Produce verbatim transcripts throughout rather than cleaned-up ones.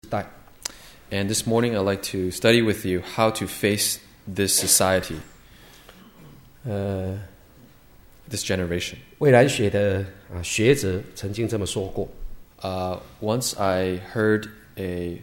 代。 And this morning I'd like to study with you how to face this society, 呃， this generation. 未来学的啊学者曾经这么说过， Uh, once I heard a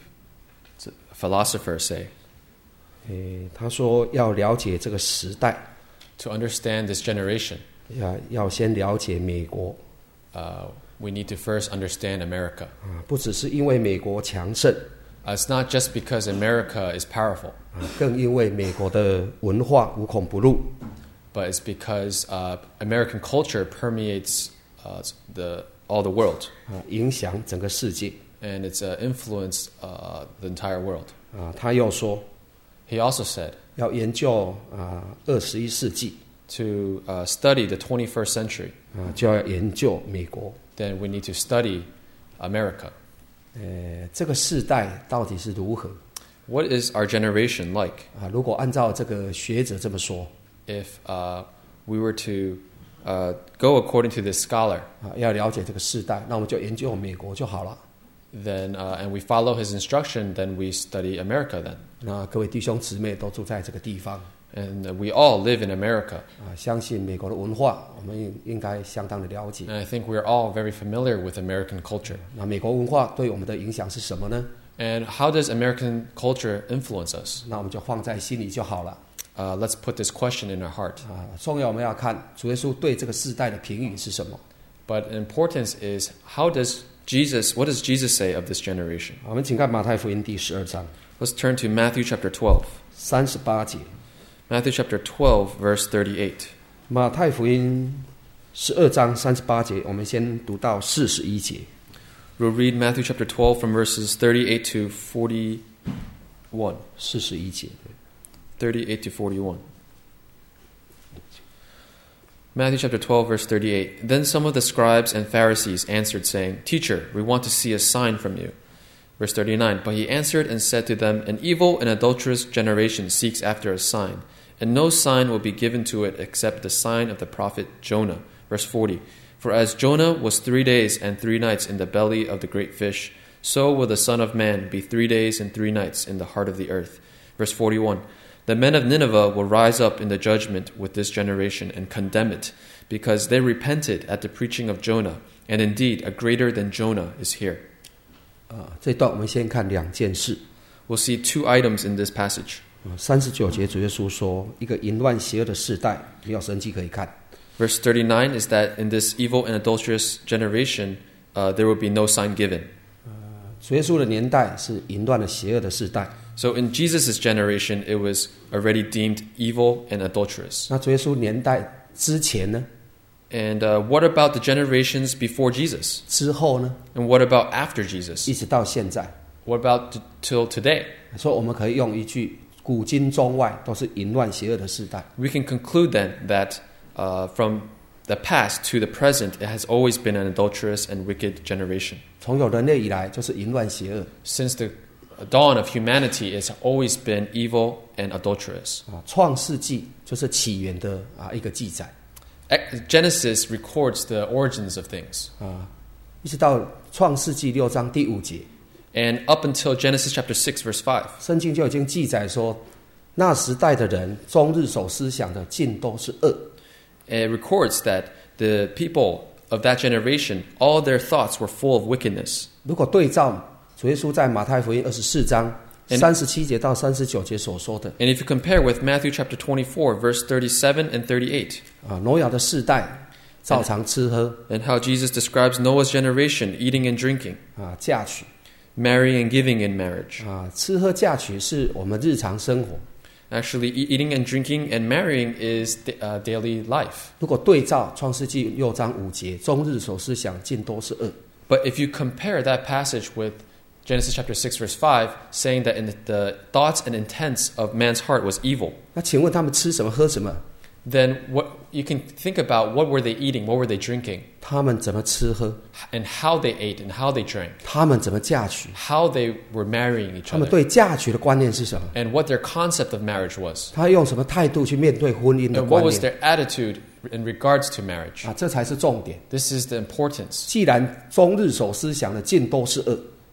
philosopher say, 诶，他说要了解这个时代， to understand this generation, 要要先了解美国 uh, we need to first understand America. 啊，不只是因为美国强盛 Uh, it's not just because America is powerful, 啊，更因为美国的文化无孔不入 but it's because uh, American culture permeates uh, the, all the world, 啊，影响整个世界 and it's uh, influenced uh, the entire world. 啊。他又说 He also said 要研究啊二十一世纪 to uh, study the twenty-first century, 啊，就要研究美国。 then we need to study America. 呃，这个世代到底是如何 What is our generation like? 啊？如果按照这个学者这么说 If uh, we were to uh, go according to this scholar, 啊，要了解这个世代，那我们就研究美国就好了。 then uh, and we follow his instruction, then we study America then. 那各位弟兄姊妹都住在这个地方 And uh, we all live in America. 啊，相信美国的文化，我们应该相当的了解。 And I think we're all very familiar with American culture. 那美国文化对我们的影响是什么呢？ And how does American culture influence us? 那我们就放在心里就好了 Uh, let's put this question in our heart. 啊。重要我们要看主耶稣对这个世代的评语是什么。 But importance is how does Jesus, what does Jesus say of this generation? 我们请看马太福音第十二章 Let's turn to Matthew chapter twelve. 三十八节。 Matthew chapter twelve, verse thirty-eight. 马太福音十二章三十八节，我们先读到四十一节。 We'll read Matthew chapter twelve from verses thirty-eight to forty-one. 四十一节。 thirty-eight to forty-one. Matthew chapter twelve, verse thirty-eight. Then some of the scribes and Pharisees answered, saying, Teacher, we want to see a sign from you. Verse thirty-nine. But he answered and said to them, An evil and adulterous generation seeks after a sign, and no sign will be given to it except the sign of the prophet Jonah. Verse forty. For as Jonah was three days and three nights in the belly of the great fish, so will the Son of Man be three days and three nights in the heart of the earth. Verse forty-one. The men of Nineveh will rise up in the judgment with this generation and condemn it, because they repented at the preaching of Jonah, and indeed a greater than Jonah is here. 啊，这段我们先看两件事。 We'll see two items in this passage. 三十九节主耶稣说，一个淫乱邪恶的世代，没有神迹可以看。 Verse thirty-nine is that in this evil and adulterous generation, uh, there will be no sign given. 主耶稣的年代是淫乱的邪恶的世代。 So in Jesus' generation, it was already deemed evil and adulterous. 那主耶稣年代之前呢？ And uh, what about the generations before Jesus? 之后呢？ And what about after Jesus? 一直到现在， What about t- till today? 所以我们可以用一句：古今中外都是淫乱邪恶的世代。 We can conclude then that uh, from the past to the present, it has always been an adulterous and wicked generation. 从有人类以来就是淫乱邪恶 Since the dawn of humanity, it's always been evil and adulterous. 啊。创世纪就是起源的啊一个记载 Genesis records the origins of things. 啊，一直到创世纪六章第五节， And up until Genesis chapter six, verse five, 圣经就已经记载说，那时代的人终日所思想的尽都是恶。 it records that the people of that generation, all their thoughts were full of wickedness. 如果对照主耶稣在马太福音二十四章三十七节到三十九节所说的 And if you compare with Matthew chapter twenty-four, verse thirty-seven and thirty-eight, 啊，挪亚的世代照常吃喝 and how Jesus describes Noah's generation, eating and drinking, 啊，嫁娶 marrying and giving in marriage. 啊，吃喝嫁娶是我们日常生活。 Actually, e- eating and drinking and marrying is the, uh, daily life. 如果对照创世纪六章五节，终日所思想尽都是恶。 But if you compare that passage with Genesis chapter six, verse five, saying that in the, the thoughts and intents of man's heart was evil, 那请问他们吃什么喝什么？ then what you can think about what were they eating, what were they drinking, 他们怎么吃喝？ and how they ate and how they drank, 他们怎么嫁娶？ how they were marrying each 他们 other, 对嫁娶的观念是什么？ and what their concept of marriage was, 他用什么态度去面对婚姻的 and 观 what was 念？ their attitude in regards to marriage. 啊，这才是重点。 This is the importance. 既然终日所思想的尽都是恶，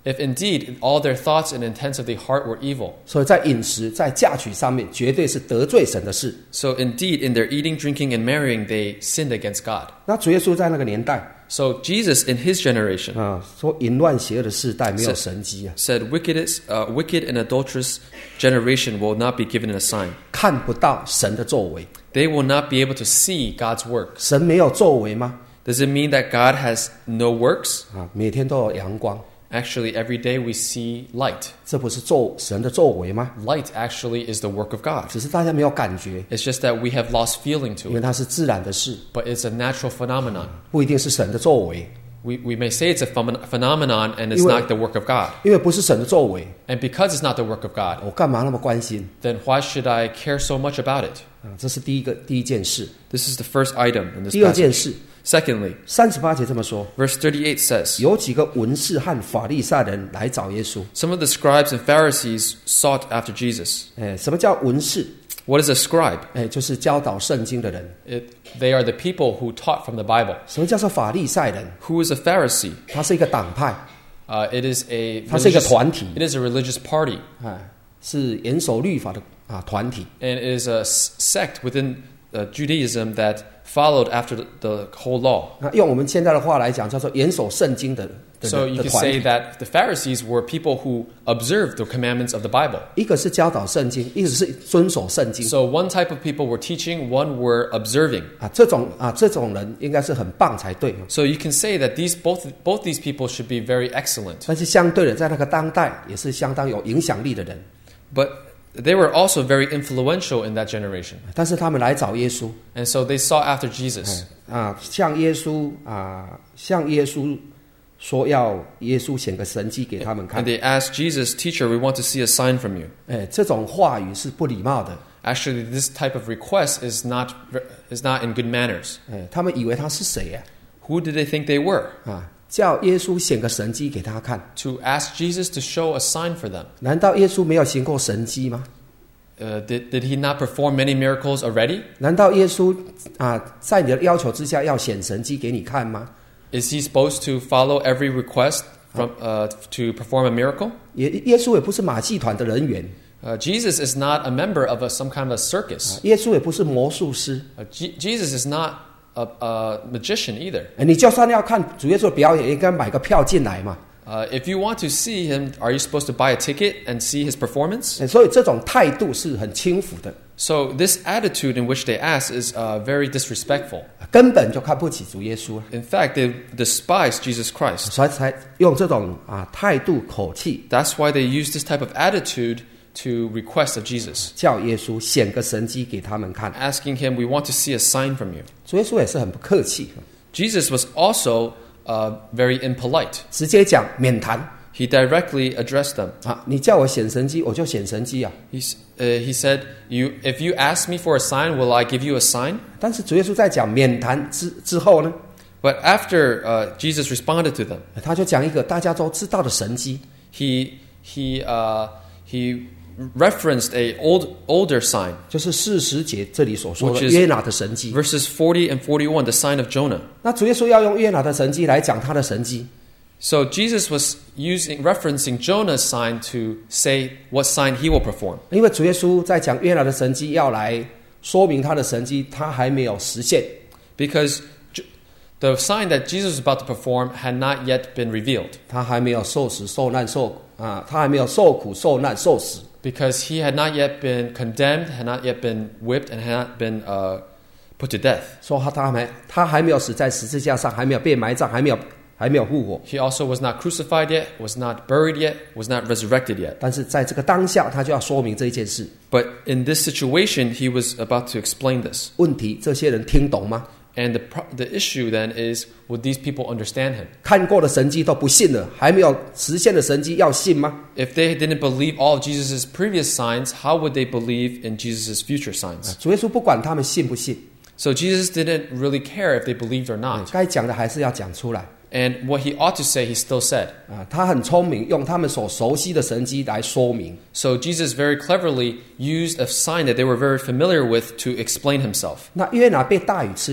If indeed all their thoughts and intents of the heart were evil. 所以在饮食、在嫁娶上面，绝对是得罪神的事。 So indeed, in their eating, drinking, and marrying, they sinned against God. 那主耶稣在那个年代 So Jesus, in his generation, 啊，说淫乱邪恶的世代没有神迹啊， said, wicked, is, uh, wicked and adulterous generation will not be given a sign. 看不到神的作为。 They will not be able to see God's works. 神没有作为吗？ Does it mean that God has no works? 啊，每天都有阳光， Actually, every day we see light. 这不是作神的作为吗？ Light actually is the work of God. 只是大家没有感觉， It's just that we have lost feeling 因 to 为 it. 它是自然的事， But it's a natural phenomenon. 不一定是神的作为。 We, we may say it's a phenom- phenomenon and it's 因为- not the work of God. 因为不是神的作为， And because it's not the work of God, 我干嘛那么关心 then why should I care so much about it? 啊？这是第一个第一件事。 This is the first item in this 第二件 passage. 事， Secondly, 三十八节这么说： verse thirty-eight says, 有几个文士和法利赛人来找耶稣。 some of the scribes and Pharisees sought after Jesus. 哎，什么叫文士？ What is a scribe? 哎，就是教导圣经的人。 It, they are the people who taught from the Bible. 什么叫做法利赛人？ Who is a Pharisee? 他是一个党派， Uh, it is a 它是一个 religious, 团体。 it is a religious party, 哎，是严守律法的啊团体。 and it is a s- sect within uh, Judaism that followed after the, the whole law. 那用我们现在的话来讲，叫做严守圣经的的 So you 的 could 团 say 体。 that the Pharisees were people who observed the commandments of the Bible. 一个是教导圣经，一个是遵守圣经。 So one type of people were teaching, one were observing. 啊，这种啊这种人应该是很棒才对。 So you can say that these both both these people should be very excellent. 但是相对的，在那个当代也是相当有影响力的人。 But they were also very influential in that generation. 但是他们来找耶稣 And so they sought after Jesus. 啊，向耶稣啊，向耶稣说要耶稣显个神迹给他们 And 看。 they asked Jesus, "Teacher, we want to see a sign from you." 哎，这种话语是不礼貌的。 Actually, this type of request is not is not in good manners. 哎，他们以为他是谁呀、 Who did they think they were? 啊？叫耶稣显个神迹给他看。 To ask Jesus to show a sign for them. 难道耶稣没有行过神迹吗？ Uh, did, did he not perform many miracles already? 难道耶稣啊，在你的要求之下要显神迹给你看吗？ Is he supposed to follow every request from uh, to perform a miracle? 耶耶稣也不是马戏团的人员， Uh, Jesus is not a member of a, some kind of a circus. 耶稣也不是魔术师。 Uh, Je- Jesus is not a, a magician either. 哎你就算要看主耶稣的表演，也应该买个票进来嘛。 Uh, if you want to see him, are you supposed to buy a ticket and see his performance? 哎所以这种态度是很轻浮的， So this attitude in which they ask is uh, very disrespectful. 根本就看不起主耶稣， In fact, they despise Jesus Christ. 所以才用这种啊态度口气 That's why they use this type of attitude to request of Jesus, 叫耶稣显个神迹给他们看。 asking him, "We want to see a sign from you." 主耶稣也是很不客气， Jesus was also uh, very impolite. 直接讲免谈 He directly addressed them. 啊，你叫我显神迹，我就显神迹啊。 He, s- uh, he said, "You, if you ask me for a sign, will I give you a sign?" 但是主耶稣在讲免谈之之后呢， But after uh, Jesus responded to them, 他就讲一个大家都知道的神迹， he he uh, he referenced a old older sign, 就是四十节这里所说的 Which is- 约拿的神迹。 verses forty and forty-one, the sign of Jonah. 那主耶稣要用约拿的神迹来讲他的神迹， So Jesus was using referencing Jonah's sign to say what sign he will perform, 因为主耶稣在讲约拿的神迹，要来说明他的神迹，他还没有实现。 because J- the sign that Jesus was about to perform had not yet been revealed, 他还没有受死、受难、受啊，他还没有受苦、受难、受死。 because he had not yet been condemned, had not yet been whipped, and had not been uh, put to death. 说他他还他还没有死在十字架上，还没有被埋葬，还没有还没有复活。 He also was not crucified yet, was not buried yet, was not resurrected yet. 但是在这个当下，他就要说明这一件事。 But in this situation, he was about to explain this. 问题，这些人听懂吗？ And the, pro- the issue then is, would these people understand him? 看过的神迹都不信了，还没有实现的神迹要信吗？ If they didn't believe all of Jesus' previous signs, how would they believe in Jesus' future signs? 主耶稣不管他们信不信， So Jesus didn't really care if they believed or not. 该讲的还是要講出來。 And what he ought to say, he still said. 啊，他很聰明，用他們所熟悉的神蹟來說明。 So Jesus very cleverly used a sign that they were very familiar with to explain himself. 那約拿被大魚吃掉，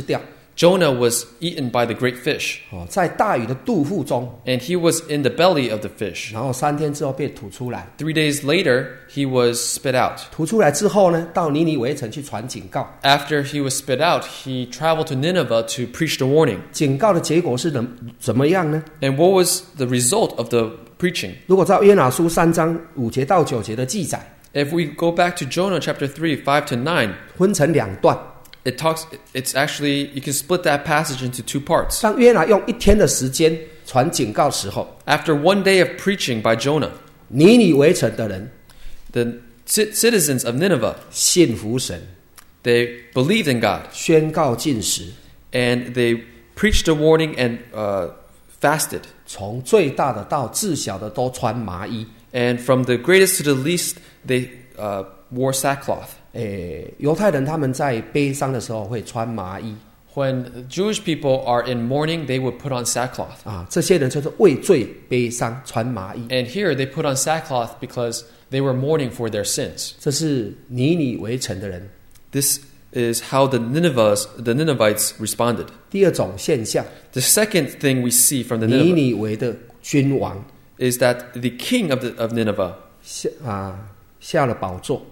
Jonah was eaten by the great fish, 哦，在大鱼的肚腹中， and he was in the belly of the fish. 然后三天之后被吐出来。 Three days later, he was spit out. 吐出来之后呢，到尼尼微城去传警告。 After he was spit out, he traveled to Nineveh to preach the warning. 警告的结果是怎怎么样呢？ And what was the result of the preaching? 如果照约拿书三章五节到九节的记载， If we go back to Jonah chapter three, five to nine, 分成两段。 it talks, it's actually, you can split that passage into two parts. 当约拿用一天的时间传警告的时候， After one day of preaching by Jonah, 尼尼微城的人 the ci- citizens of Nineveh, 信服神， they believed in God, 宣告禁食， and they preached the warning and uh, fasted. 从最大的到至小的都穿麻衣。 And from the greatest to the least, they uh, wore sackcloth. 诶，犹太人他们在悲伤的时候会穿麻衣 When Jewish people are in mourning, they would put on sackcloth. 啊，这些人就是为罪悲伤穿麻衣。 And here they put on sackcloth because they were mourning for their sins. 这是尼尼微城的人。 This is how the Ninevites, the Ninevites responded. 第二种现象， The second thing we see from the 尼 Nineveh 尼微的君王 is that the king of, the, of Nineveh, 下啊下了宝座，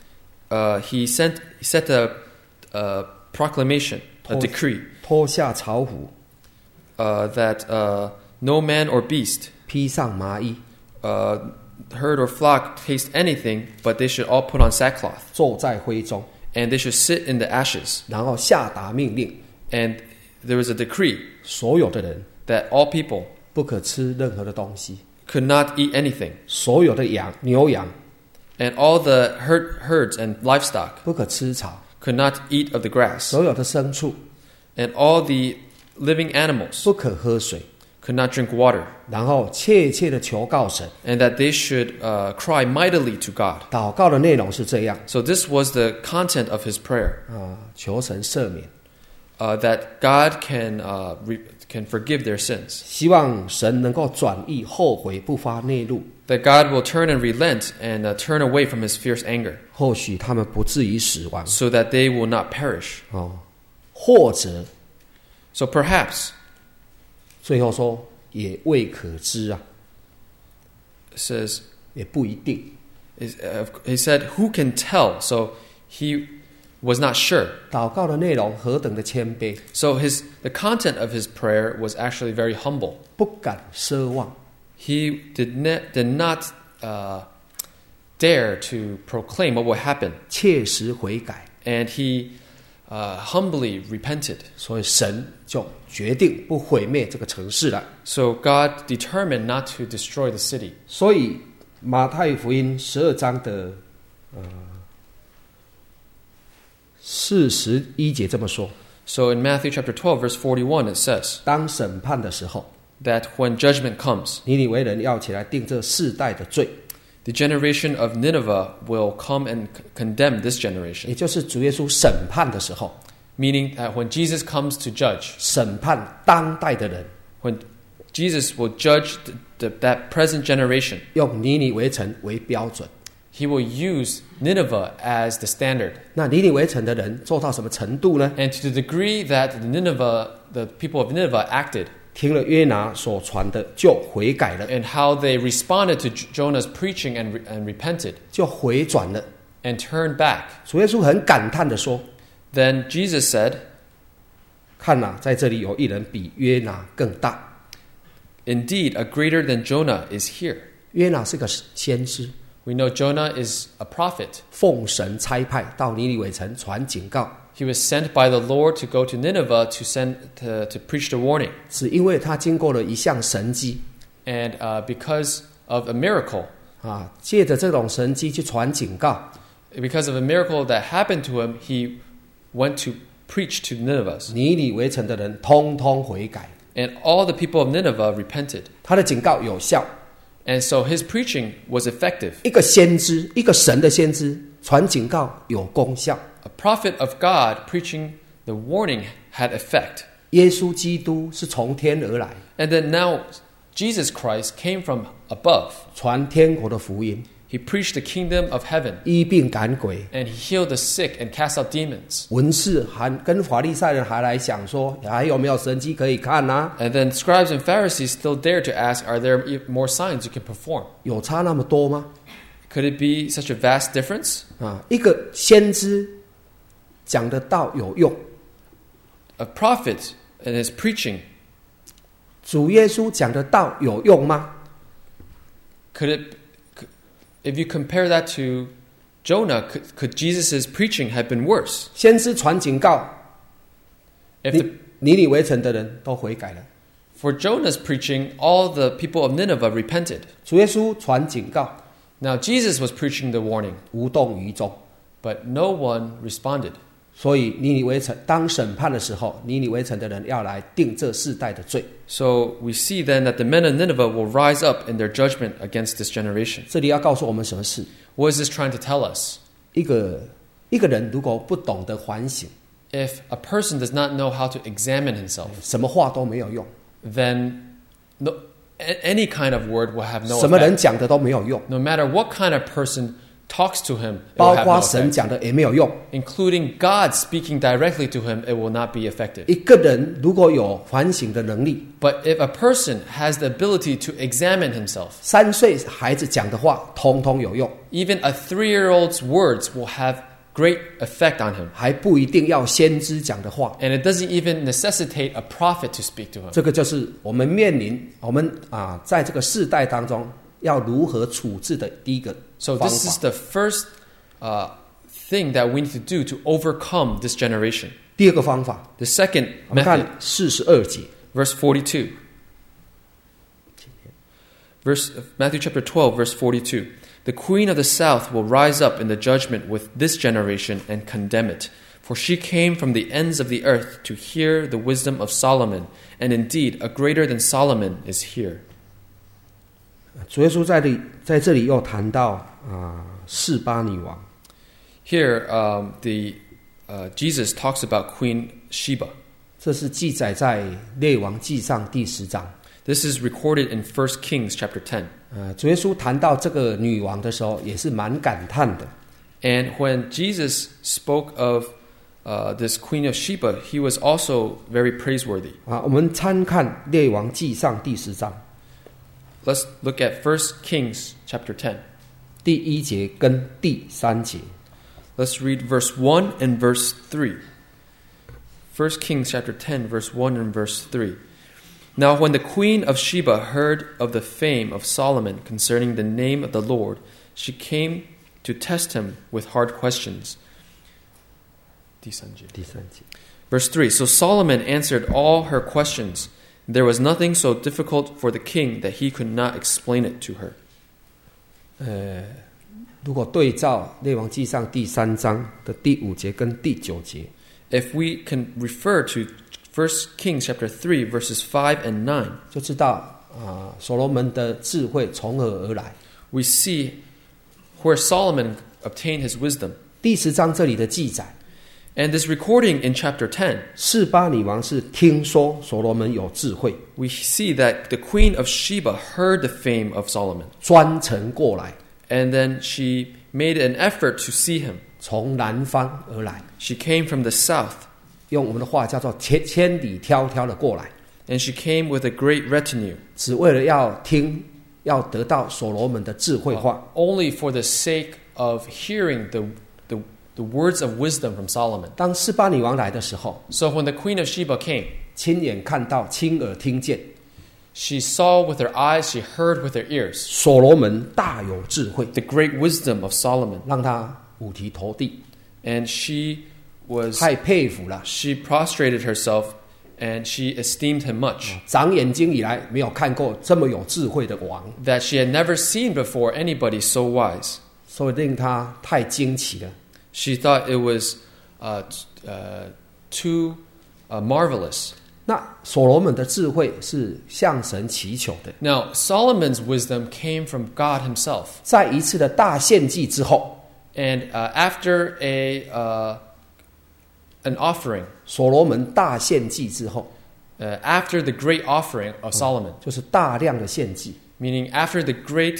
uh, he sent he set a, a proclamation, a Told- decree, 脱下朝服， uh, that uh, no man or beast, 披上麻衣， uh, herd or flock taste anything, but they should all put on sackcloth, 坐在灰中， and they should sit in the ashes. 然后下达命令， And there was a decree 所有的人 that all people 不可吃任何的东西， could not eat anything, 所有的羊牛羊 and all the herd, herds and livestock 不可吃草， could not eat of the grass, 所有的牲畜 and all the living animals 不可喝水， could not drink water, 然后切切的求告神。 and that they should uh, cry mightily to God. 祷告的内容是这样 So this was the content of his prayer, 啊，求神赦免， uh, that God can uh, re- can forgive their sins, 希望神能够转意后悔，不发内怒， that God will turn and relent and uh, turn away from his fierce anger, 或许他们不至于死亡 so that they will not perish. 哦，或者 So perhaps, 最后说也未可知啊， it says, 也不一定。 is, uh, he said, who can tell? So he was not sure. 祷告的内容何等的谦卑， So his the content of his prayer was actually very humble. 不敢奢望， He did, ne- did not uh, dare to proclaim what would happen, 切实悔改， and he uh, humbly repented. 所以神就决定不毁灭这个城市了。 So God determined not to destroy the city. 所以马太福音十二章的呃四十一节这么说： So in Matthew chapter twelve, verse forty-one, it says 当审判的时候， that when judgment comes, 尼尼微人要起来定这世代的罪， the generation of Nineveh will come and c- condemn this generation. 也就是主耶稣审判的时候， Meaning that when Jesus comes to judge, 审判当代的人， when Jesus will judge the, the, that present generation, 用尼尼微城为标准。 he will use Nineveh as the standard. 那尼尼微城的人做到什么程度呢？ And to the degree that the Nineveh, the people of Nineveh acted, 听了约拿所传的，就悔改了， and how they responded to J- Jonah's preaching and, re- and repented 就回转了。 and turned back, 主耶稣很感叹的说 then Jesus said,：“ 看哪，在这里有一人比约拿更大。 Indeed, a greater than Jonah is here. ” 约拿是个先知， We know Jonah is a prophet. 奉神差派到尼尼微城传警告， He was sent by the Lord to go to Nineveh to send to, to preach the warning. 是因为他经过了一项神迹 And uh, because of a miracle, 啊，借着这种神迹去传警告， because of a miracle that happened to him, he went to preach to Nineveh. 尼尼微城的人通通悔改， And all the people of Nineveh repented. 他的警告有效。 And so his preaching was effective. 一个先知，一个神的先知传警告有功效。 A prophet of God preaching the warning had effect. 耶稣基督是从天而来， And then now Jesus Christ came from above. 传天国的福音， He preached the kingdom of heaven, 医病赶鬼。 and he healed the sick and cast out demons. 文士还跟法利赛人还来想说，还有没有神迹可以看啊？ And then scribes and Pharisees still dare to ask, are there e- more signs you can perform? 有差那么多吗？ Could it be such a vast difference? 啊，一个先知讲的道有用， A prophet and his preaching, 主耶稣讲的道有用吗？ could it, could- if you compare that to Jonah, could, could Jesus' preaching have been worse? 先知传警告， If 尼 the, 尼尼微城的人都悔改了。 for Jonah's preaching, all the people of Nineveh repented. 主耶稣传警告， Now Jesus was preaching the warning, 无动于衷。 but no one responded. 所以尼尼微城当审判的时候，尼尼微城的人要来定这世代的罪。 So we see then that the men of Nineveh will rise up in their judgment against this generation. 这里要告诉我们什么事？ What is this trying to tell us? 一个一个人如果不懂得反省， If a person does not know how to examine himself, 什么话都没有用， then no, a- any kind of word will have no 什么人 effect. 讲的都没有用， No matter what kind of person talks to him, it 包 will have 括 no 神 effect. 讲的也没有用。 Including God speaking directly to him, it will not be effective. 一个人如果有反省的能力， But if a person has the ability to examine himself, 三岁孩子讲的话通通有用， even a three-year-old's words will have great effect on him. 还不一定要先知讲的话。 And it doesn't even necessitate a prophet to speak to him. 这个就是我们面临我们啊，在这个世代当中要如何处置的第一个 So 方 this is 法。 the first uh, thing that we need to do to overcome this generation. 第二个方法， The second 我们 method, 看四十二节， verse forty-two. Verse, Matthew chapter twelve, verse forty-two. The queen of the south will rise up in the judgment with this generation and condemn it. For she came from the ends of the earth to hear the wisdom of Solomon, and indeed a greater than Solomon is here. 主耶稣在这里在这里又谈到啊示巴女王， Here, um, the uh, Jesus talks about Queen Sheba. 这是记载在列王记上第十章。 This is recorded in First Kings chapter ten. 呃，主耶稣谈到这个女王的时候，也是蛮感叹的。 And when Jesus spoke of uh, this Queen of Sheba, he was also very praiseworthy. 啊，我们参看列王记上第十章 Let's look at First Kings chapter ten. 第一节跟第三节。 Let's read verse one and verse three. First Kings chapter ten, verse one and verse three. Now when the queen of Sheba heard of the fame of Solomon concerning the name of the Lord, she came to test him with hard questions. 第三节。 第三节， Verse three. So Solomon answered all her questions. There was nothing so difficult for the king that he could not explain it to her. 呃，如果对照列王记上第三章的第五节跟第九节， If we can refer to First Kings chapter three, verses five and nine, 就知道啊，所罗门的智慧从何而来。 we see where Solomon obtained his wisdom. 第十章这里的记载， And this recording in chapter ten, 示巴女王是听说所罗门有智慧， we see that the queen of Sheba heard the fame of Solomon. 专程过来， And then she made an effort to see him. 从南方而来， She came from the south, 用我们的话叫做千千里迢迢的过来， and she came with a great retinue, 只为了要听，要得到所罗门的智慧话。 only for the sake of hearing the, the, the words of wisdom from Solomon. 当示巴女王来的时候， So when the queen of Sheba came, 亲眼看到，亲耳听见， she saw with her eyes, she heard with her ears, 所罗门大有智慧， the great wisdom of Solomon. 让她五体投地， And she was, 太佩服了。 she prostrated herself and she esteemed him much, 长眼睛以来没有看过这么有智慧的王， that she had never seen before anybody so wise. 所以令她太惊奇了。 She thought it was uh, t- uh, too uh, marvelous. 那所罗门的智慧是向神祈求的， Now, Solomon's wisdom came from God himself. 在一次的大献祭之后， And uh, after a, uh, an offering, 所罗门大献祭之后， uh, after the great offering of Solomon, 就是大量的献祭， meaning after the great uh,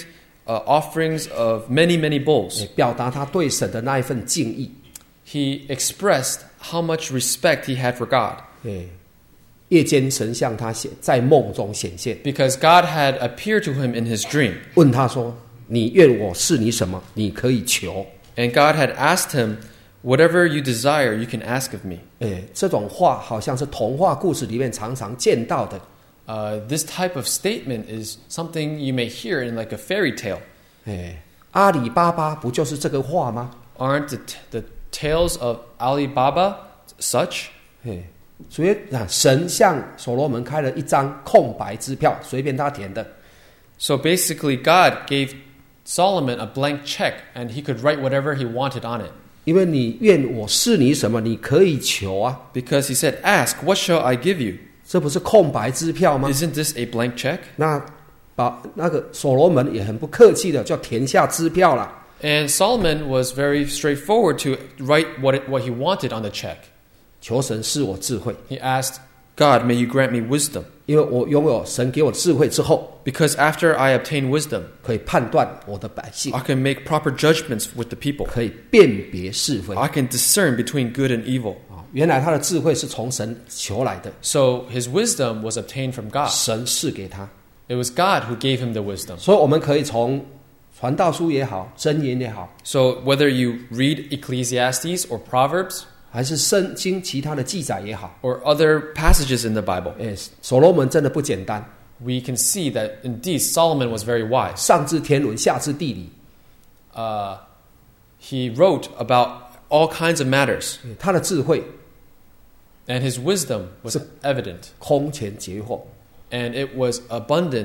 uh, offerings of many, many bulls. 表达他对神的那一份敬意。 He expressed how much respect he had for God. 哎，夜间神向他显在梦中显现， Because God had appeared to him in his dream. 问他说：“你愿我是你什么？你可以求。” And God had asked him, "Whatever you desire, you can ask of me." 哎，这种话好像是童话故事里面常常见到的。 Uh, this type of statement is something you may hear in like a fairy tale. 哎，阿里巴巴不就是这个话吗？ Aren't the, t- the tales of Alibaba such? 哎，所以啊，神向所罗门开了一张空白支票，随便他填的。 So basically, God gave Solomon a blank check, and he could write whatever he wanted on it. 因为你愿我是你什么，你可以求啊。 Because he said, "Ask, what shall I give you?" 这不是空白支票吗？ Isn't this a blank check? 那把那个所罗门也很不客气的就填下支票了。 And Solomon was very straightforward to write what it, what he wanted on the check. 求神赐我智慧， He asked, "God, may you grant me wisdom, 因为我拥有神给我智慧之后， because after I obtain wisdom, 可以判断我的百姓， I can make proper judgments with the people. 可以辨别是非。 I can discern between good and evil." 啊，原来他的智慧是从神求来的， So his wisdom was obtained from God. 神赐给他。 It was God who gave him the wisdom. 所以我们可以从传道书也好，箴言也好， So whether you read Ecclesiastes or Proverbs 还是圣经其他的记载也好， or other passages in the Bible, 哎，所罗门真的不简单， we can see that indeed Solomon was very wise. 上知天文，下知地理， Uh, he wrote about all kinds of matters, 哎他的智慧 and his wisdom was evident, 空前绝后。 and it was abundant.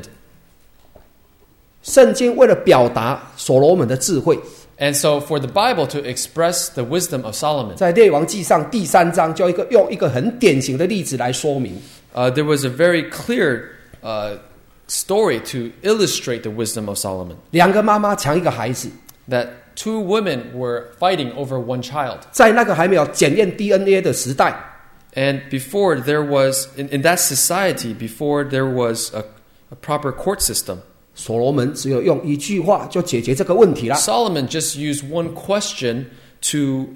圣经为了表达所罗门的智慧， And so for the Bible to express the wisdom of Solomon, 在列王记上第三章就一个用一个很典型的例子来说明。 uh, there was a very clear uh, story to illustrate the wisdom of Solomon. 两个妈妈抢一个孩子， That two women were fighting over one child. 在那个还没有检验 D N A 的时代， And before there was, in, in that society, before there was a, a proper court system, 所罗门只有用一句话就解决这个问题了。 Solomon just used one question to,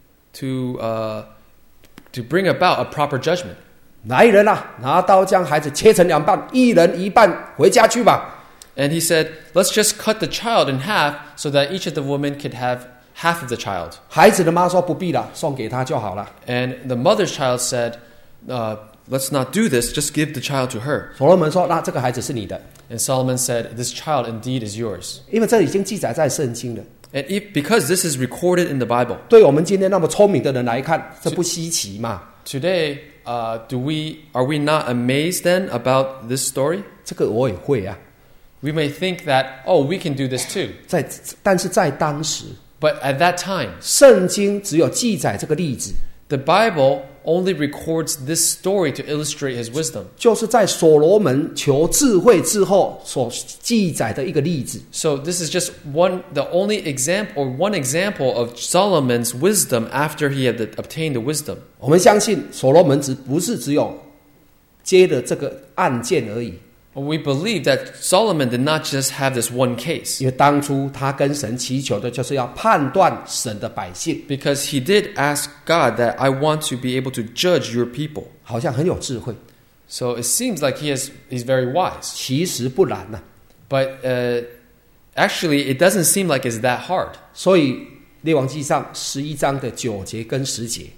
to, uh, to bring about a proper judgment. 来人啊，拿刀将孩子切成两半，一人一半，回家去吧。 And he said, "Let's just cut the child in half so that each of the women could have half of the child." 孩子的妈说不必了，送给他就好了。 And the mother's child said, uh, "Let's not do this, just give the child to her." 所罗门说：“那这个孩子是你的， And Solomon said, "This child indeed is yours." 因为这已经记载在圣经了。 And if, because this is recorded in the Bible, 对我们今天那么聪明的人来看，这不稀奇嘛？ today, uh, do we, are we not amazed then about this story? 这个我也会啊。 We may think that, oh, we can do this too. 在，但是在当时， But at that time, 圣经只有记载这个例子， the Bible only records this story to illustrate his wisdom. 就是在所罗门求智慧之后所记载的一个例子。 So this is just one, the only example, or one example of Solomon's wisdom after he had obtained the wisdom. 我们相信所罗门只不是只有接的这个案件而已， We believe that Solomon did not just have this one case, 因为当初他跟神祈求的就是要判断神的百姓， because he did ask God that I want to be able to judge your people. 好像很有智慧， So it seems like he is he's very wise. 其实不然呐、 But uh, actually, it doesn't seem like it's that hard. 所以列王记上十一章的九节跟十节，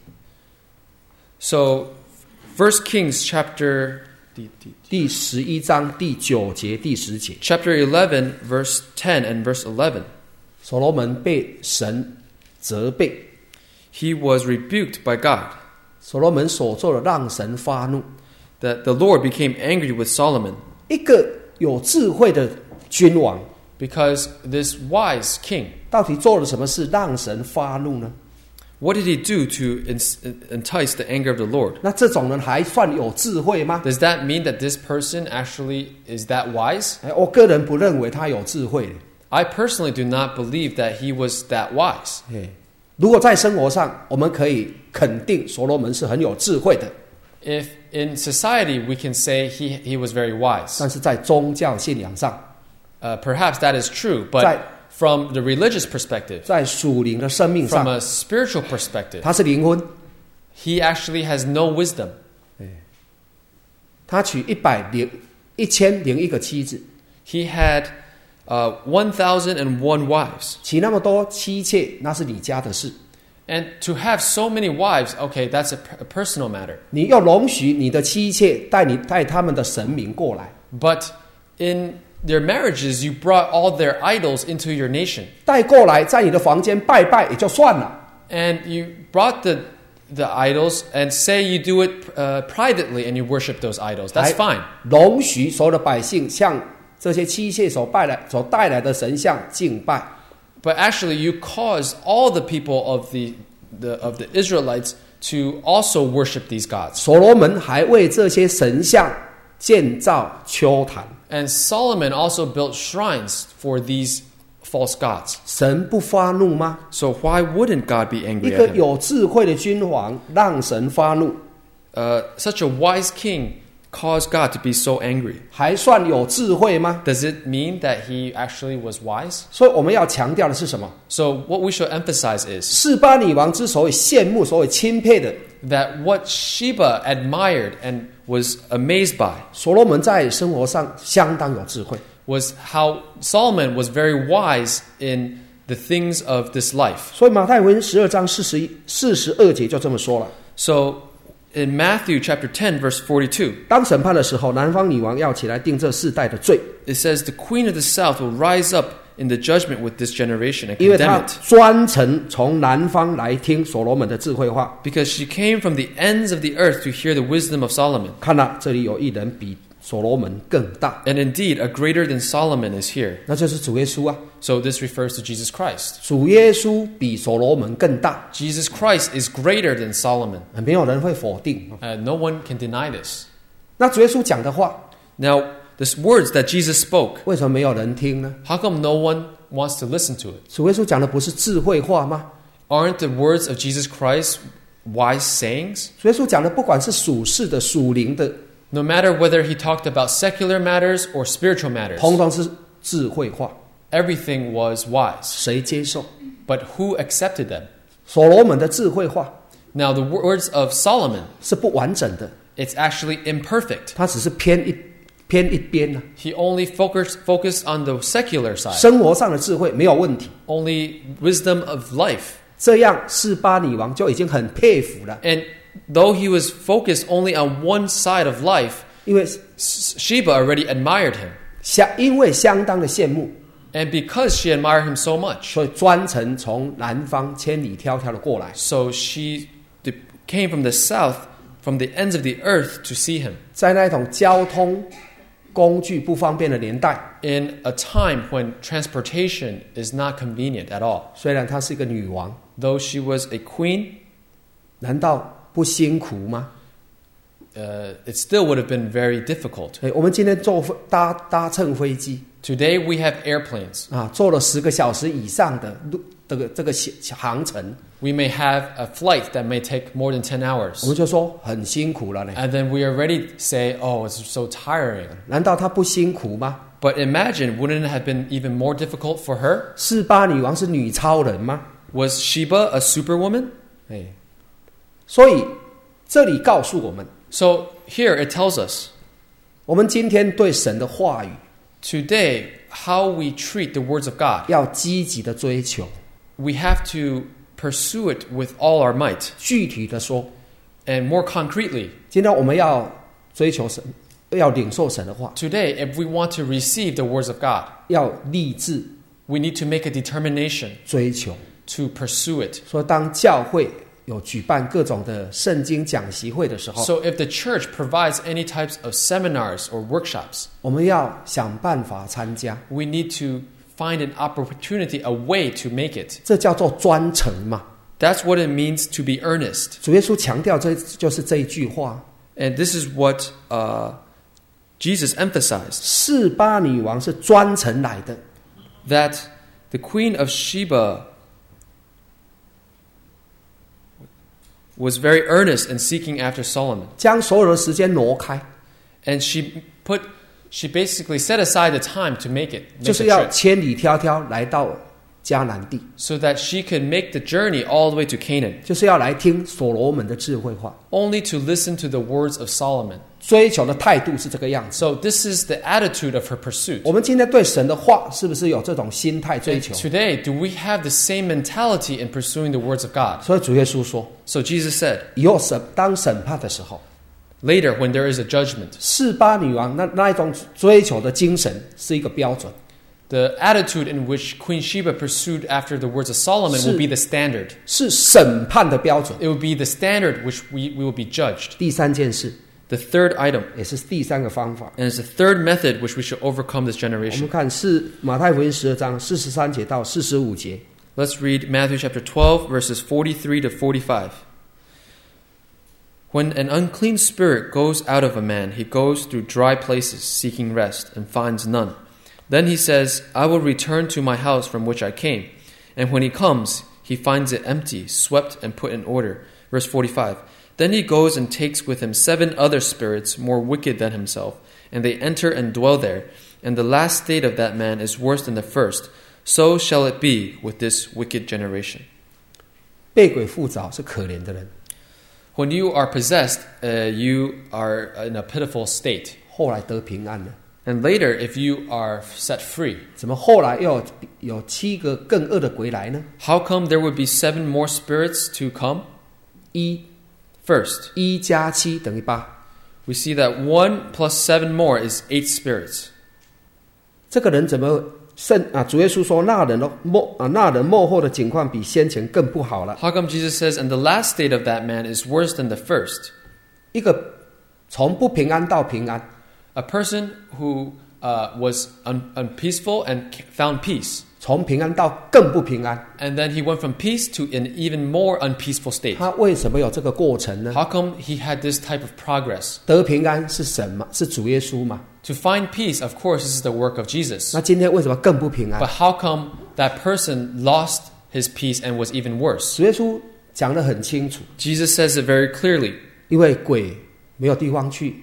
So First Kings chapter 第十一章第九节第十节， chapter eleven, verse ten and verse eleven. 所罗门被神责备， He was rebuked by God, 所罗门所做的让神发怒。 that the Lord became angry with Solomon 一个有智慧的君王， because this wise king, 到底做了什么事让神发怒呢？ what did he do to entice the anger of the Lord? 那这种人还算有智慧吗？ Does that mean that this person actually is that wise? 哎，我个人不认为他有智慧。 I personally do not believe that he was that wise. 哎，如果在生活上，我们可以肯定所罗门是很有智慧的， If in society we can say he, he was very wise, 但是在宗教信仰上， Uh, perhaps that is true, but 在 from the religious perspective, 在属灵的生命 from 上， a spiritual perspective, 他是灵婚， he actually has no wisdom. 他娶一百零一千零一个妻子， He had uh, one thousand one wives. 娶那么多妻妾，那是你家的事。 And to have so many wives, okay, that's a, a personal matter. 你要容许你的妻妾带你带他们的神明过来， But in their marriages, you brought all their idols into your nation. 带过来在你的房间拜拜也就算了。 And you brought the, the idols and say you do it uh, privately and you worship those idols. That's 还 fine. 容许所有的百姓向这些妻妾所拜来所带来的神像敬拜。 But actually, you caused all the people of the, the, of the Israelites to also worship these gods. 所罗门还为这些神像建造丘坛。 And Solomon also built shrines for these false gods. 神不发怒吗？ So why wouldn't God be 一 angry 个 at him? 有智慧的君王让神发怒， Uh, such a wise king caused God to be so angry. 还算有智慧吗？ Does it mean that he actually was wise? 所以我们要强调的是什么？ So what we should emphasize is 示巴女王之所以羡慕、所以钦佩的， that what Sheba admired and was amazed by 所罗门在生活上相当有智慧。 was how Solomon was very wise in the things of this life. 所以马太福音十二章四十一、四十二节就这么说了： So in Matthew chapter ten, verse forty-two, 当审判的时候，南方女王要起来定这世代的罪， it says, "The queen of the south will rise up in the judgment with this generation and 因为 condemn 她 it, 专程从南方来听所罗门的智慧话。 because she came from the ends of the earth to hear the wisdom of Solomon." 看了，这里有一人比所罗门更大， And indeed, a greater than Solomon is here. 那就是主耶稣啊！ So this refers to Jesus Christ. 主耶稣比所罗门更大， Jesus Christ is greater than Solomon. 没有人会否定。 Uh, no one can deny this. 那主耶稣讲的话， Now, the words that Jesus spoke, 为什么没有人听呢？ how come no one wants to listen to it? 主耶稣讲的不是智慧话吗？ Aren't the words of Jesus Christ wise sayings? 主耶稣讲的，不管是属世的、属灵的， No matter whether he talked about secular matters or spiritual matters, 通通是智慧话。 everything was wise. 谁接受？ But who accepted them? 所罗门的智慧话 Now, the words of Solomon, 是不完整的， it's actually imperfect. 它只是偏一偏一边呢、 He only focused, focused on the secular side, 生活上的智慧没有问题， only wisdom of life. 这样示巴女王就已经很佩服了， And though he was focused only on one side of life, 因为 Sheba already admired him. 相因为相当的羡慕， And because she admired him so much, 所以专程从南方千里迢迢的过来， so she de- came from the south, from the ends of the earth to see him. 在那种交通工具不方便的年代， In a time when transportation is not convenient at all. 虽然她是一个女王， Though she was a queen, 难道不辛苦吗？ uh, it still would have been very difficult. 哎，我们今天坐飞搭搭乘飞机 Today we have airplanes. 啊，坐了十个小时以上的路这个这个航程， We may have a flight that may take more than ten 我 hours. 们就说很辛苦了呢。 And then we already say, oh, it's so tiring. 难道她不辛苦吗？ But imagine, wouldn't it have been even more difficult for her? 示巴女王是女超人吗？ Was Sheba a superwoman? 哎，所以这里告诉我们， So here it tells us, 我们今天对神的话语 today, how we treat the words of God. 要积极的追求。 We have to pursue it with all our might. 具体的说， And more concretely, 今天我们要追求神，要领受神的话， today, if we want to receive the words of God, 要立志 we need to make a determination 追求。 to pursue it. 说当教会有举办各种的圣经讲习会的时候， So if the church provides any types of seminars or workshops, 我们要想办法参加， we need to find an opportunity, a way to make it. 这叫做专程嘛。 That's what it means to be earnest. 主耶稣强调这就是这一句话。 And this is what uh, Jesus emphasized, 示巴女王是专程来的， that the queen of Sheba was very earnest in seeking after Solomon. 将所有的时间挪开， And she put She basically set aside the time to make it, 就 make 是 the 要 trip, 千里迢迢来到迦南地， so that she could make the journey all the way to Canaan, 就是要来听所罗门的智慧话。 only to listen to the words of Solomon. 追求的态度是这个样子。 So this is the attitude of her pursuit. 我们今天对神的话是不是有这种心态追 And 求？ today, do we have the same mentality in pursuing the words of God? 所以主耶稣说， So Jesus said, 以后审当审判的时候， later when there is a judgment, 示巴女王那那一种追求的精神是一个标准。 the attitude in which Queen Sheba pursued after the words of Solomon will be the standard. 是审判的标准。 It will be the standard which we, we will be judged. 第三件事， The third item, 也是第三个方法， and it's the third method which we should overcome this 我们 generation. 看是马太福音十二章四十三节到四十五节。 Let's read Matthew chapter twelve, verses forty-three to forty-five. When an unclean spirit goes out of a man, he goes through dry places seeking rest and finds none. Then he says, I will return to my house from which I came. And when he comes, he finds it empty, swept and put in order. Verse forty-five. Then he goes and takes with him seven other spirits more wicked than himself, and they enter and dwell there. And the last state of that man is worse than the first. So shall it be with this wicked generation. 被鬼附着是可怜的人， When you are possessed, uh, you are in a pitiful state. 后来得平安了。 And later, if you are set free, 怎么后来又有有七个更恶的鬼来呢？ how come there would be seven more spirits to come? 一 First, 一加七等于八。 we see that one plus seven more is eight spirits. 这个人怎么圣啊？主耶稣说，那人的末啊，那人末后的境况比先前更不好了。 How come Jesus says, and the last state of that man is worse than the first? 一个从不平安到平安， A person who uh, was un- unpeaceful and found peace. 从平安到更不平安， And then he went from peace to an even more unpeaceful state. 他为什么有这个过程呢？ How come he had this type of progress? 得平安是神嘛？是主耶稣嘛？ To find peace, of course, this is the work of Jesus. 那今天为什么更不平安 But？ how come that person lost his peace and was even worse? 主耶稣讲得很清楚， Jesus says it very clearly. 因为鬼没有地方去，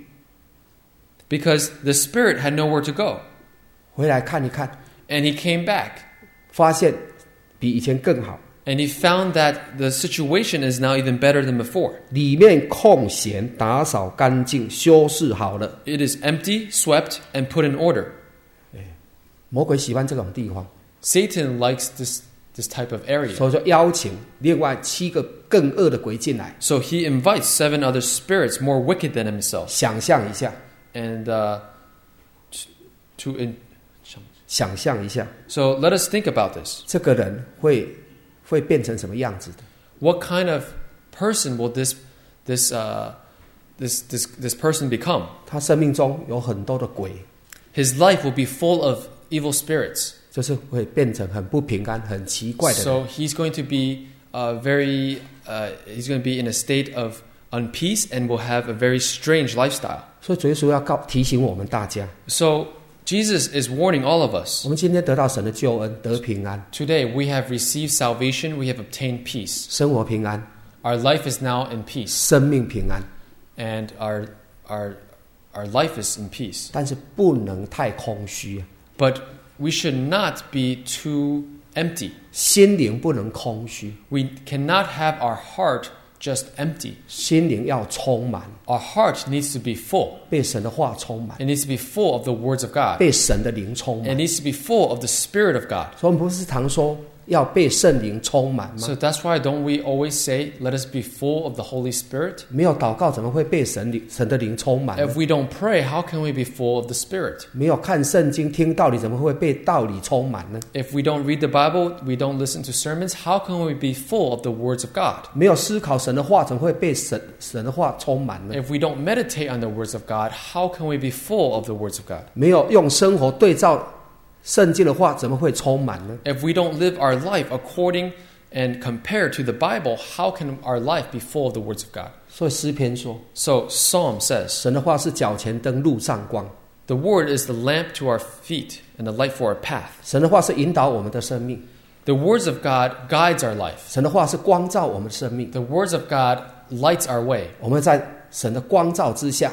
Because the spirit had nowhere to go. 回来看一看， And he came back. 发现比以前更好， And he found that the situation is now even better than before. 里面空闲，打扫干净，修饰好了。 It is empty, swept, and put in order. 魔鬼喜欢这种地方， Satan likes this, this type of area. 所以就邀请另外七个更恶的鬼进来。 So he invites seven other spirits more wicked than himself. 想象一下， And uh, to in, 想象一下， so let us think about this. 这个人会会变成什么样子的？ What kind of person will this this uh, this this this person become? 他生命中有很多的鬼， His life will be full of evil spirits. 就是会变成很不平安、很奇怪的人。 So he's going to be uh, very uh, he's going to be in a state of unpeace and will have a very strange lifestyle. 所以主耶稣要告提醒我们大家， So Jesus is warning all of us. 我们今天得到神的救恩，得平安， Today we have received salvation, we have obtained peace. 生活平安， Our life is now in peace, 生命平安， and our our our life is in peace. 但是不能太空虚， But we should not be too empty. 心灵不能空虚， We cannot have our heart just empty. 心灵要充满， Our heart needs to be full. 被神的话充满， It needs to be full of the words of God. 被神的灵充 It 满。 needs to be full of the Spirit of God. 所以我们不是常说要被圣灵充满吗？ So that's why don't we always say, let us be full of the Holy Spirit? 没有祷告怎么会被神灵神的灵充满呢？ If we don't pray, how can we be full of the Spirit? 没有看圣经听道理怎么会被道理充满呢？ If we don't read the Bible, we don't listen to sermons, how can we be full of the words of God? 没有思考神的话怎么会被神神的话充满呢？ If we don't meditate on the words of God, how can we be full of the words of God? 没有用生活对照圣经的话怎么会充满呢？ If we don't live our life according and compare to the Bible, how can our life be full of the words of God? 所以诗篇说， So Psalm says, 神的话是脚前灯，路上光。 the word is the lamp to our feet and the light for our path. 神的话是引导我们的生命， The words of God guides our life. 神的话是光照我们的生命。 The words of God lights our way. 我们在神的光照之下，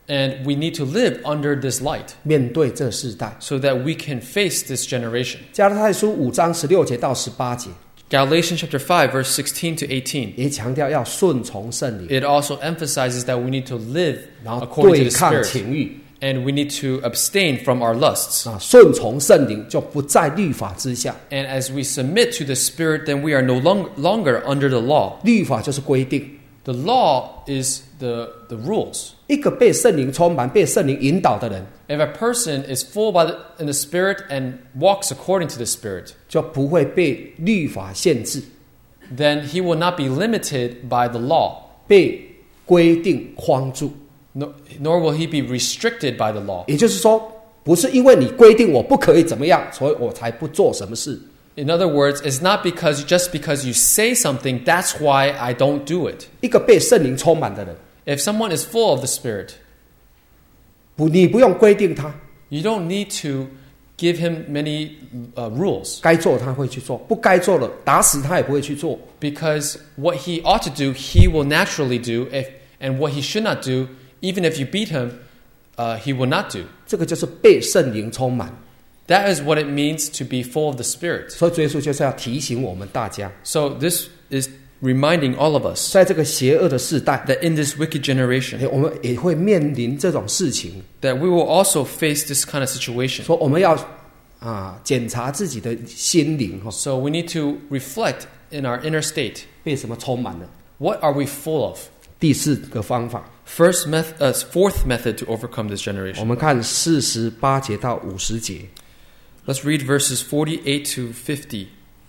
And we need to live under this light 面对这世代。 so that we can face this generation. 加拉太书五章十六节到十八节 Galatians chapter five, verse sixteen to eighteen. 也强调要顺从圣灵， It also emphasizes that we need to live 然后 according to 对 the 抗 Spirit. 情欲 And we need to abstain from our lusts. 啊，顺从圣灵就不在律法之下。 And as we submit to the Spirit, then we are no long, longer under the law. 律法就是规定， The law is the, the rules. 一个被圣灵充满、被圣灵引导的人， If a person is full by the, in the Spirit and walks according to the Spirit, 就不会被律法限制， then he will not be limited by the law, 被规定框住。 nor, nor will he be restricted by the law. 也就是说，不是因为你规定我不可以怎么样，所以我才不做什么事。 In other words, it's not because just because you say something, that's why I don't do it. 一个被圣灵充满的人， If someone is full of the Spirit, 不，你不用规定他， you don't need to give him many uh, rules, 该做他会去做，不该做的打死他也不会去做。 because what he ought to do, he will naturally do, if, and what he should not do, even if you beat him, uh, he will not do. 这个就是被圣灵充满。 That is what it means to be full of the Spirit. 所以主耶稣就是要提醒我们大家， So this is reminding all of us 在这个邪恶的世代， that in this wicked generation, 诶我们也会面临这种事情， that we will also face this kind of situation. 说我们要啊检查自己的心灵哈， So we need to reflect in our inner state. 被什么充满了。 What are we full of? 第四个方法， First method, uh, fourth method to overcome this 我 generation. 们看四十八节到五十节。 Let's read verses forty-eight to fifty.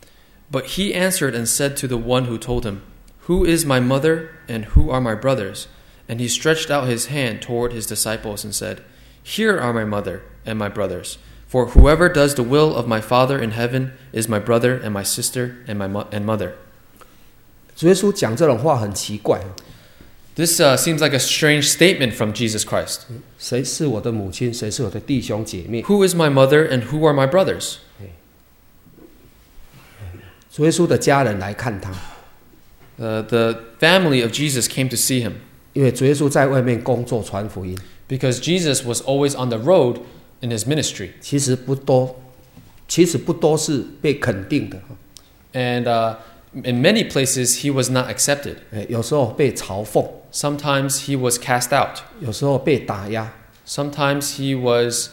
But he answered and said to the one who told him, Who is my mother and who are my brothers? And he stretched out his hand toward his disciples and said, Here are my mother and my brothers. For whoever does the will of my Father in heaven is my brother and my sister and my mo- and mother. 主耶稣讲这种话很奇怪， This uh, seems like a strange statement from Jesus Christ. 谁是我的母亲，谁是我的弟兄姐妹？ Who is my mother and who are my brothers? 主耶稣的家人来看他， Uh, the family of Jesus came to see him 因为主耶稣在外面工作传福音， because Jesus was always on the road in his ministry. 其实不多，其实不多是被肯定的， And uh, in many places, he was not accepted. 诶有时候被嘲讽， Sometimes he was cast out. 有时候被打压， Sometimes he was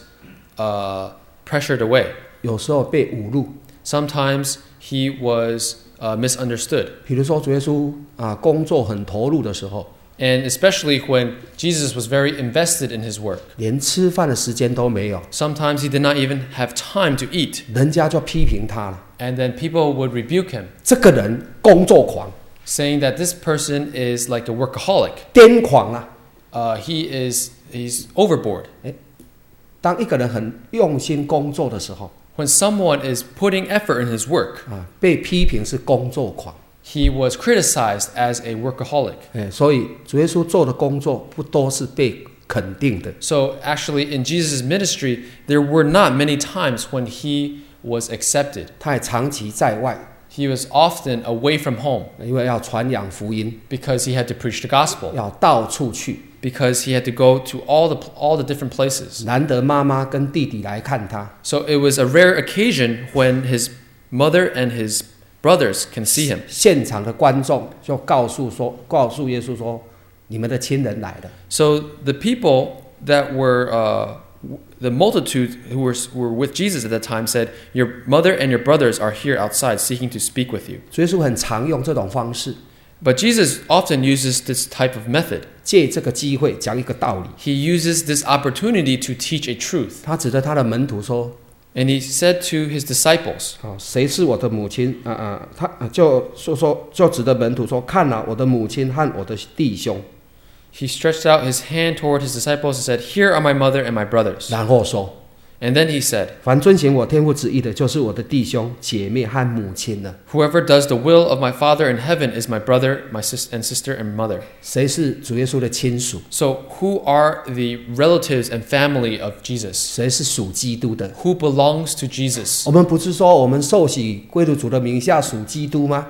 uh, pressured away. 有时候被侮辱。 Sometimes he was uh, misunderstood. 比如说主耶稣啊工作很投入的时候， And especially when Jesus was very invested in his work. 连吃饭的时间都没有， Sometimes he did not even have time to eat. 人家就批评他了。 And then people would rebuke him, 这个人工作狂、 saying that this person is like a workaholic. 癫狂啊！ Uh, he is he's overboard. 当一个人很用心工作的时候， When someone is putting effort in his work, 啊，被批评是工作狂。 he was criticized as a workaholic. 哎，所以主耶稣做的工作不都是被肯定的。 So actually in Jesus' ministry, there were not many times when he was accepted. 他也长期在外， He was often away from home 因为要传扬福音， because he had to preach the gospel, 要到处去。 because he had to go to all the all the different places. 难得妈妈跟弟弟来看他， So it was a rare occasion when his mother and his brothers can see him. 现场的观众就告诉说，告诉耶稣说，你们的亲人来了。 So the people that were uh, the multitude who were were with Jesus at that time said, "Your mother and your brothers are here outside, seeking to speak with you." 主耶稣很常用这种方式， But Jesus often uses this type of method. 借这个机会讲一个道理。 He uses this opportunity to teach a truth. 他指着他的门徒说 And he said to his disciples,：“ 好，谁是我的母亲？啊、呃、啊，他呃就说说，就指着门徒说：看啊，我的母亲和我的弟兄。 he stretched out his hand toward his disciples and said, "Here are my mother and my brothers." 然后说： And then he said, 凡遵行我天父旨意的，就是我的弟兄、姐妹和母亲了。 "Whoever does the will of my Father in heaven is my brother, my sis- and sister and mother." 谁是主耶稣的亲属？ So who are the relatives and family of Jesus? 谁是属基督的？ Who belongs to Jesus? 我们不是说我们受洗归入主的名下属基督吗？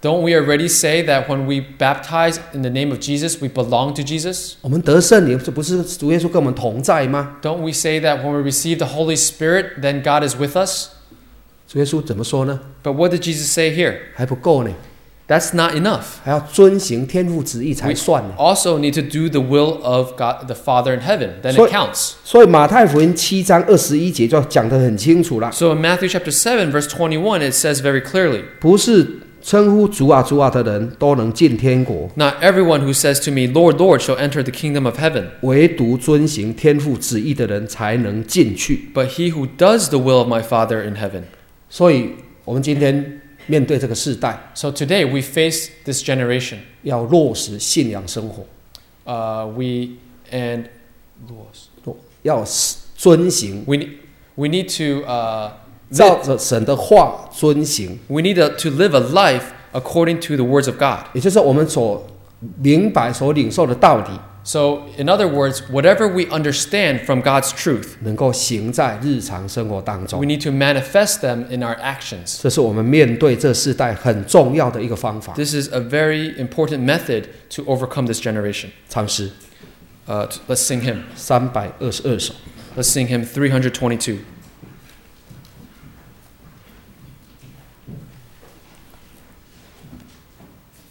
Don't we already say that when we baptize in the name of Jesus, we belong to Jesus? 我们得圣灵，这不是主耶稣跟我们同在吗？ Don't we say that when we receive the Holy Spirit, then God is with us? 主耶稣怎么说呢？ But what did Jesus say here? 还不够呢， That's not enough. 还要遵行天父旨意才 We 算呢。 also need to do the will of God, the Father in heaven. Then So- it counts. 所以马太福音七章二十一节就讲得很清楚了， So in Matthew chapter seven, verse twenty-one, it says very clearly, 不是称呼主啊主啊的人都能进天国， Not everyone who says to me, Lord, Lord, shall enter the kingdom of heaven, 唯独遵行天父旨意的人才能进去。 but he who does the will of my Father in heaven. 所以，我们今天面对这个世代， So today we face this generation. 要落实信仰生活， Uh, we and 要遵行， we ne- we need to uh, 照着神的话遵行。 we need to, to live a life according to the words of God. 也就是我们所明白、所领受的道理， So in other words, whatever we understand from God's truth, 能够行在日常生活当 we 中。 need to manifest them in our actions. 这是我们面对这世代很重要的一个方法。 This is a very important method to overcome this generation. 唱诗 Uh, t- let's sing him. 三百二十二首。 Let's sing him three hundred twenty-two.